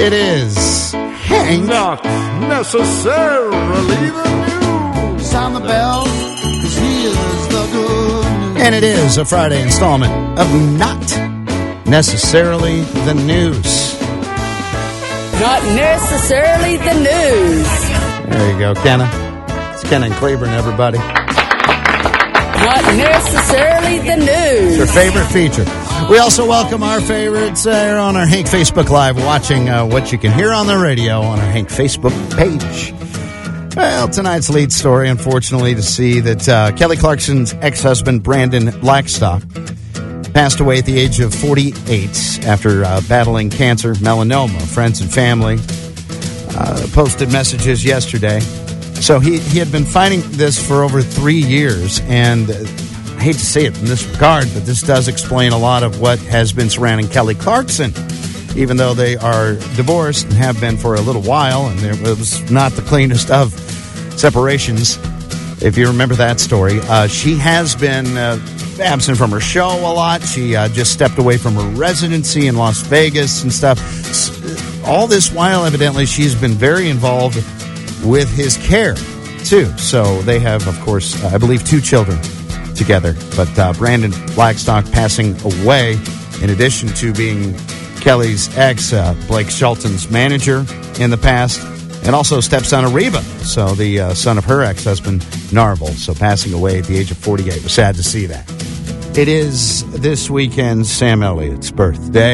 It is Hank. Not necessarily the news. Sound the bell, 'cause he is the good news. And it is a Friday installment of Not Necessarily the News. Not necessarily the news. There you go, Kenna. It's Kenna and Claiborne, everybody. Not necessarily the news. It's your favorite feature. We also welcome our favorites on our Hank Facebook Live, watching what you can hear on the radio on our Hank Facebook page. Well, tonight's lead story, unfortunately, to see that Kelly Clarkson's ex-husband, Brandon Blackstock, passed away at the age of 48 after battling cancer, melanoma. Friends and family posted messages yesterday. So he had been fighting this for over 3 years, and I hate to say it in this regard, but this does explain a lot of what has been surrounding Kelly Clarkson, even though they are divorced and have been for a little while, and it was not the cleanest of separations, if you remember that story. She has been absent from her show a lot. She just stepped away from her residency in Las Vegas and stuff. All this while, evidently, she's been very involved with his care, too. So they have, of course, I believe 2 children together. But Brandon Blackstock passing away, in addition to being Kelly's ex, Blake Shelton's manager in the past, and also stepson of Reba, so the son of her ex-husband, Narvel. So passing away at the age of 48. It was sad to see that. It is this weekend Sam Elliott's birthday.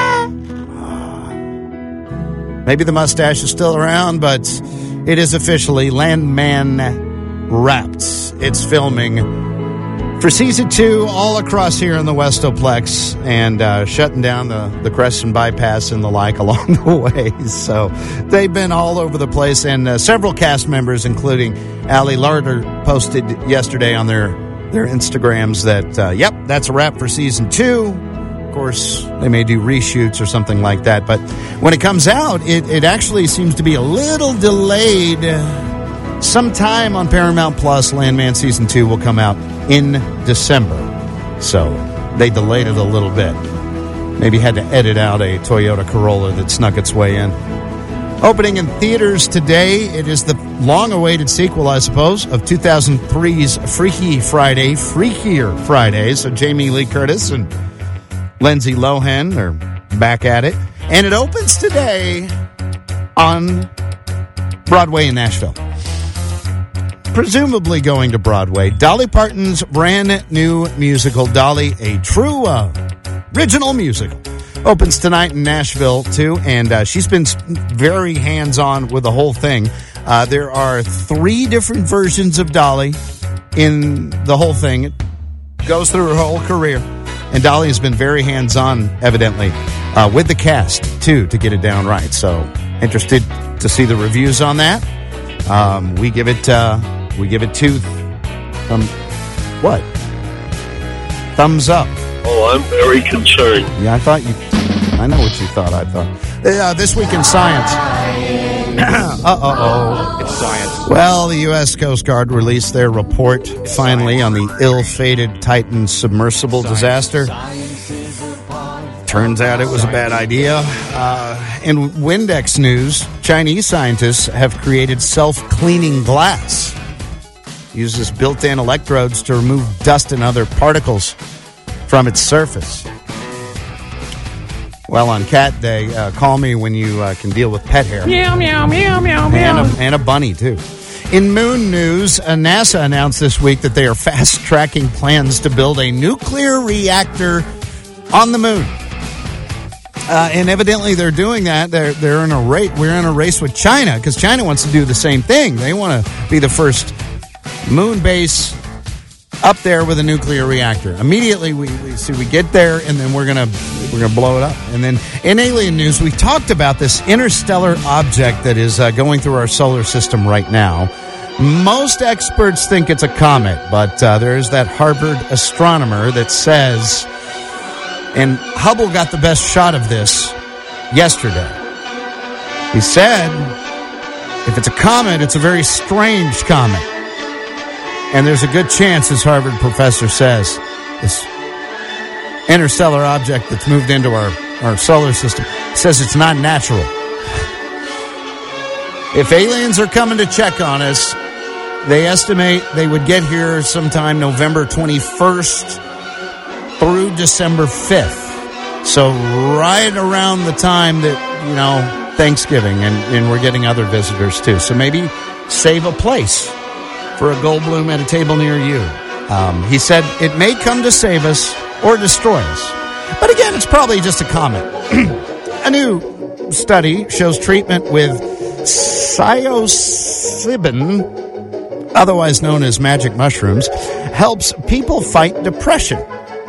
Maybe the mustache is still around, but it is officially Landman Wrapped. It's filming for season 2 all across here in the Westoplex, and shutting down the Crescent bypass and the like along the way. So they've been all over the place, and several cast members, including Ali Larder, posted yesterday on their Instagrams that, yep, that's a wrap for season 2. Of course, they may do reshoots or something like that, but when it comes out, it actually seems to be a little delayed. Sometime on Paramount Plus, Landman Season 2 will come out in December. So they delayed it a little bit. Maybe had to edit out a Toyota Corolla that snuck its way in. Opening in theaters today, it is the long-awaited sequel, I suppose, of 2003's Freakier Friday. So Jamie Lee Curtis and Lindsay Lohan are back at it. And it opens today on Broadway in Nashville. Presumably going to Broadway, Dolly Parton's brand new musical, Dolly, a true original musical, opens tonight in Nashville, too. And she's been very hands-on with the whole thing. There are 3 different versions of Dolly in the whole thing. It goes through her whole career. And Dolly has been very hands-on, evidently, with the cast, too, to get it down right. So, interested to see the reviews on that. We give it 2, what? Thumbs up. Oh, I'm very concerned. Yeah, I know what you thought I thought. This week in science. It's science. Well, the U.S. Coast Guard released their report, finally, on the ill-fated Titan submersible disaster. Turns out it was a bad idea. In Windex news, Chinese scientists have created self-cleaning glass. Uses built-in electrodes to remove dust and other particles from its surface. Well, on Cat Day, call me when you can deal with pet hair. Meow, meow, meow, meow, meow. And a bunny, too. In moon news, NASA announced this week that they are fast-tracking plans to build a nuclear reactor on the moon. And evidently they're doing that. They're in a race. We're in a race with China, because China wants to do the same thing. They want to be the first moon base up there with a nuclear reactor. Immediately we get there, and then we're gonna blow it up. And then in alien news, we talked about this interstellar object that is going through our solar system right now. Most experts think it's a comet, but there's that Harvard astronomer that says, and Hubble got the best shot of this yesterday. He said, if it's a comet, it's a very strange comet. And there's a good chance, as Harvard professor says, this interstellar object that's moved into our solar system says it's not natural. If aliens are coming to check on us, they estimate they would get here sometime November 21st through December 5th. So right around the time that, Thanksgiving, and we're getting other visitors too. So maybe save a place for a Goldblum at a table near you. He said it may come to save us or destroy us. But again, it's probably just a comment. A new study shows treatment with psilocybin, otherwise known as magic mushrooms, helps people fight depression.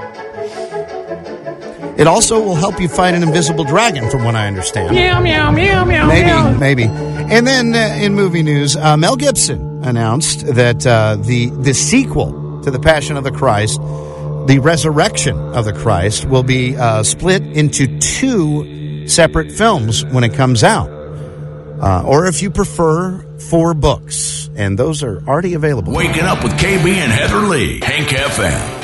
It also will help you fight an invisible dragon, from what I understand. Meow, meow, meow, meow, Maybe. And then in movie news, Mel Gibson announced that the sequel to The Passion of the Christ, The Resurrection of the Christ, will be split into 2 separate films when it comes out. Or if you prefer, 4 books. And those are already available. Waking up with KB and Heather Lee, Hank FM.